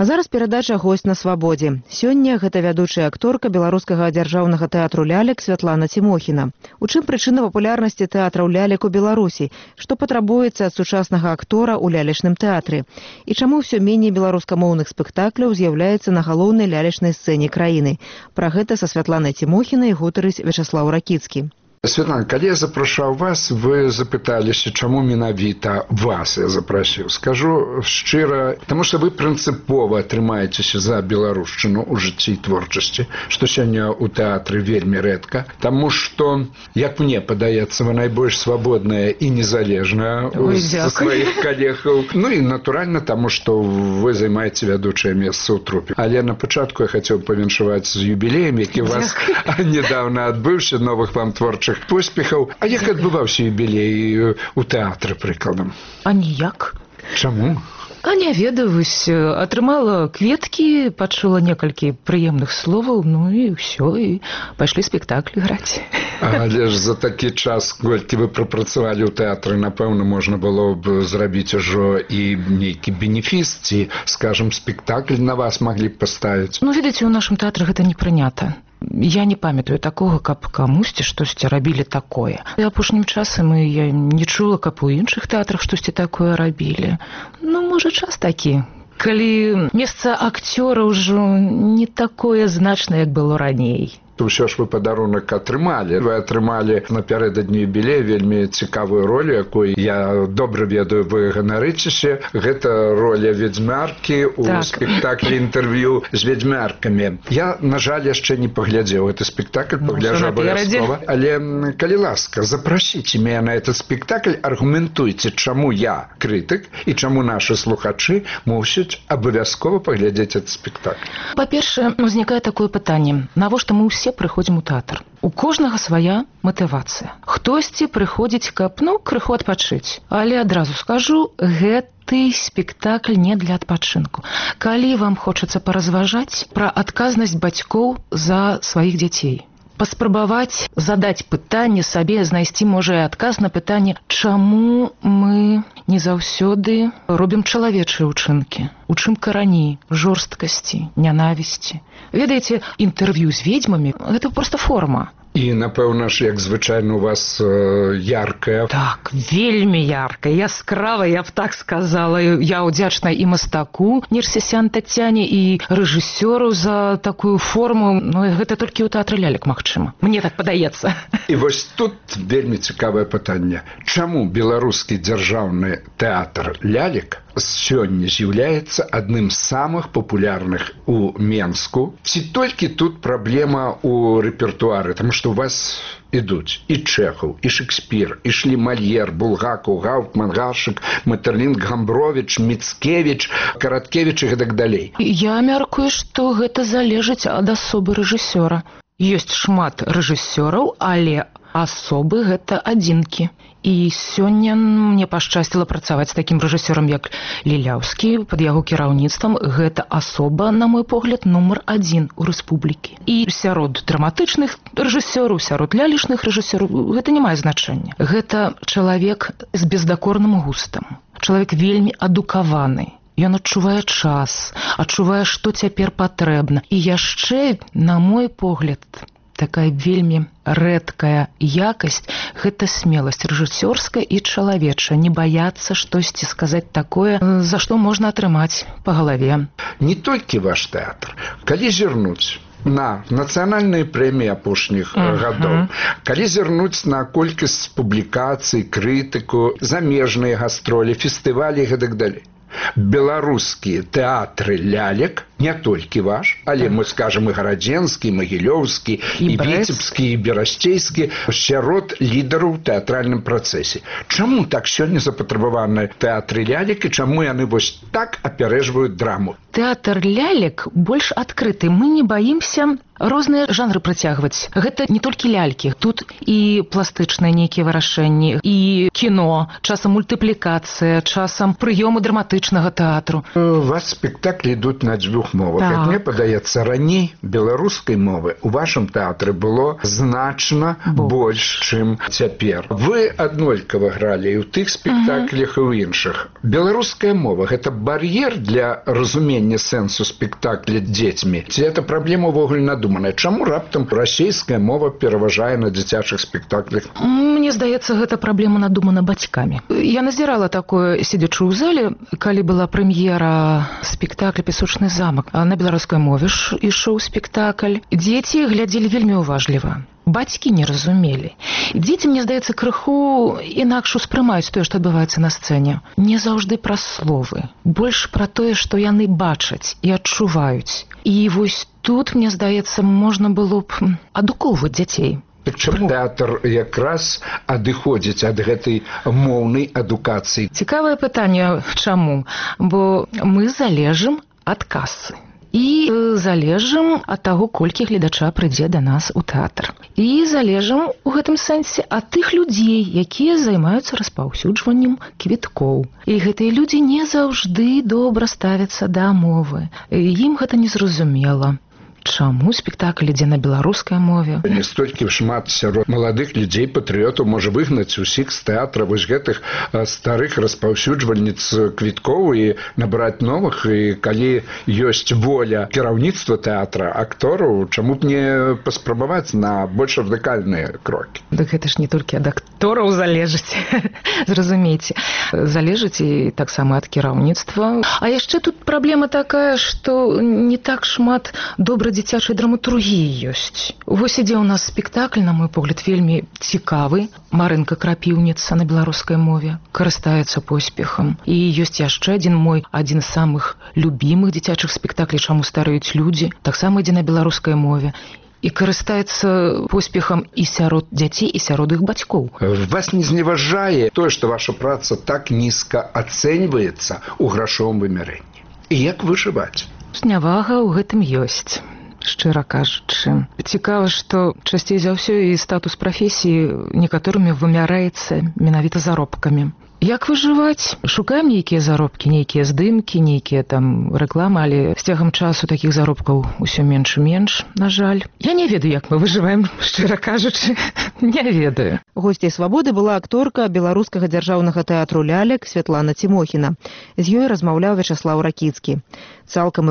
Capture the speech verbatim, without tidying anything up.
А зараз перадача «Госць на свабодзе». Сёння гэта вядучая акторка беларускага дзяржаўнага тэатру лялек Святлана Цімохіна. У чым прычына папулярнасці тэатраў лялек у Беларусі? Што патрабуецца ад сучаснага актора ў лялечным тэатры? І чаму ўсё меней беларускамоўных спектакляў з'яўляецца на галоўнай лялечнай сцэне краіны? Пра гэта са Святланай Цімохінай гутарыць Вячаслаў Ракіцкі. Святлана, калі я запрашаў вас, вы запыталіся, чаму менавіта вас я запрасіў. Скажу шчыра, таму што вы прынцыпова трымаецеся за беларушчыну ў жыцці і творчасці, што сёння ў тэатры вельмі рэдка, таму што, як мне падаецца, вы найбольш свабодная і незалежная з сваіх калегаў. Ну і натуральна, таму што вы займаеце вядучае месца ў трупе. Але на пачатку я хацеў павіншаваць з юбілеем, які вас нядаўна адбыўся, новых вам творчых поспехаў. А як адбываўся юбілей у тэатры, прыкладам? А ніяк. Чаму? А не ведаюсь. Атрымала кветкі, пачула некалькі прыемных словаў, ну і ўсё, і пайшлі спектаклі граць. Але ж за такі час, колькі вы прапрацавалі ў тэатры, напэўна, можна было б зрабіць ужо і нейкі бенефіс, ці, скажам, спектакль на вас маглі б паставіць. Ну, ведаеце, у нашым тэатры гэта не прынята. Я не памятаю такога, каб камусьці штосьці рабілі такое. І апошнім часам я не чула, каб у іншых тэатрах штосьці такое рабілі. Ну, можа, час такі. Калі месца акцёра ўжо не такое значнае, як было раней. Усё ж вы падарунак атрымалі. Вы атрымалі напярэдадні юбілея вельмі цікавую ролю, якой я добра ведаю, вы ганарыцеся. Гэта роля ведзьмаркі ў так. спектаклі інтэрв'ю з ведзьмаркамі. Я, на жаль, яшчэ не паглядзеў гэты спектакль, ну, пагляджу абавязкова. Але, калі ласка, запрасіце мяне на этот спектакль, аргументуйце, чаму я крытык і чаму нашы слухачы мусяць абавязкова паглядзець этот спектакль. Па-першае, узнікае такое пытанне. Навошта мы ўсе прыходзім у тэатр? У кожнага свая матывацыя. Хтосьці прыходзіць, каб, ну, крыху адпачыць. Але адразу скажу, гэты спектакль не для адпачынку. Калі вам хочацца паразважаць пра адказнасць бацькоў за сваіх дзяцей, паспрабаваць задаць пытанне сабе, знайсці, можа, і адказ на пытанне, чаму мы не заўсёды робім чалавечыя ўчынкі, у чым карані жорсткасці, нянавісці. Ведаеце, інтэрв'ю з ведзьмамі – гэта проста форма. І, напэўна ж, як звычайна у вас э, яркая. Так, вельмі яркая, яскравая, я б так сказала. Я ўдзячна і мастаку Нерсесян Тацяне, і рэжысёру за такую форму. Ну, гэта толькі ў тэатры лялек магчыма. Мне так падаецца. І вось тут вельмі цікавае пытанне. Чаму беларускі дзяржаўны тэатр лялек сёння з'яўляецца адным з самых папулярных у Менску? Ці толькі тут праблема ў рэпертуары? Таму што у вас ідуць і Чэхаў, і Шекспір, ішлі Мальер, Булгакаў, Гауптман, Гашык, Метерлінг, Гамбровіч, Міцкевіч, Караткевіч і гэтак далей. Я мяркую, што гэта залежыць ад асобы рэжысёра. Ёсць шмат рэжысёраў, але асобы гэта адзінкі. І сёння мне пашчасціла працаваць з такім рэжысёрам, як Ліляўскі, пад яго кіраўніцтвам. Гэта асоба, на мой погляд, нумар адзін у рэспублікі. І сярод драматычных рэжысёраў, сярод лялечных рэжысёраў гэта не мае значэння. Гэта чалавек з бездакорным густам, чалавек вельмі адукаваны. Ён адчувае час, адчувае, што цяпер патрэбна. І яшчэ, на мой погляд, такая вельмі рэдкая якасць – гэта смеласць рэжысёрская і чалавечая. Не баяцца штосьці сказаць такое, за што можна атрымаць па галаве. Не толькі ваш тэатр. Калі зірнуць на нацыянальныя прэміі апошніх uh-huh. гадоў, калі зірнуць на колькасць публікацый, крытыку, замежныя гастролі, фестывалі і гэтак далей, беларускія тэатры лялек, не толькі ваш, але мы скажам і гарадзенскі, і магілёўскі, і, і віцебскі, і берасцейскі, сярод лідараў у тэатральным працэсе. Чаму так сёння запатрабаваны тэатры лялек і чаму яны вось так апярэжваюць драму? Тэатр лялек больш адкрыты. Мы не баімся розныя жанры прыцягваць. Гэта не толькі лялькі, тут і пластычныя нейкія вырашэнні, і кіно, часам мультыплікацыя, часам прыёмы драматычнага тэатру. У вас спектаклі ідуць на дзвюх мовах. Так. Як мне падаецца, раней беларускай мовы ў вашым тэатры было значна Бо. больш, чым цяпер. Вы аднолькава гралі і ў тых спектаклях, і ў іншых. Беларуская мова – гэта бар'ер для разумення сэнсу спектакля дзецьмі? Ці гэта праблема ўвогуле надуманая? Чаму раптам расейская мова пераважае на дзіцячых спектаклях? Мне здаецца, гэта праблема надумана бацькамі. Я назірала такое, сидячы ў зале, калі была прэм'ера спектакля «Песочны замак». На беларускай мове ж ішоў спектакль. Дзеці глядзелі вельмі уважліва. Бацькі не разумелі. Дзеці, мне здаецца, крыху інакш успрымаюць тое, што адбываецца на сцэне. Не заўжды пра словы. Больш пра тое, што яны бачаць і адчуваюць. І вось тут, мне здаецца, можна было б адукоўваць дзяцей. Так чаму тэатр якраз адыходзіць ад гэтай моўнай адукацыі? Цікавае пытанне, чаму? Бо мы залежым ад касы. І залежым ад таго, колькі гледача прыйдзе да нас у тэатр. І залежым у гэтым сэнсе ад тых людзей, якія займаюцца распаўсюджваннем квіткоў. І гэтыя людзі не заўжды добра ставяцца да мовы. Ім гэта незразумела. Чаму спектакль ідзе на беларускай мове? Не столькі шмат сярод маладых людзей, патрыётаў можа выгнаць усіх з тэатра вось гэтых старых распаўсюджвальніц квіткоў і набраць новых. І калі ёсць воля кіраўніцтва тэатра, актораў, чаму б не паспрабаваць на больш радыкальныя крокі? Дык гэта ж не толькі ад актораў залежыць, зразумейце. Залежыць і таксама ад кіраўніцтва. А яшчэ тут праблема такая, што не так шмат добра дзіцячай драматургіі ёсць. Вось ідзе ў нас спектакль, на мой погляд, вельмі цікавы. Марынка Крапіўніца на беларускай мове карыстаецца поспехам. І ёсць яшчэ адзін мой, адзін з самых любімых дзіцячых спектаклей «Чаму стареюць людзі», таксама ідзе на беларускай мове. І карыстаецца поспехам і сярод дзяцей, і сярод іх бацькоў. Вас не зневажае тое, што ваша праца так нізка ацэньваецца ў грашовым вымярэнні? І як выжываць? Знявага ў гэтым ёсць. Шчыра кажучы. Цікава, што часцей за ўсё і статус прафесіі некаторымі вымяраецца менавіта заробкамі. Як выжываць? Шукаем нейкія заробкі, нейкія здымкі, нейкія там рэкламы, але з цягам часу такіх заробкаў усё менш і менш, на жаль. Я не ведаю, як мы выжываем, шчыра кажучы, не ведаю. Госцяй «Свабоды» была акторка беларускага дзяржаўнага тэатру лялек Святлана Цімохіна. З ёй размаўляў Вячаслаў Ракіцкі. Цалкам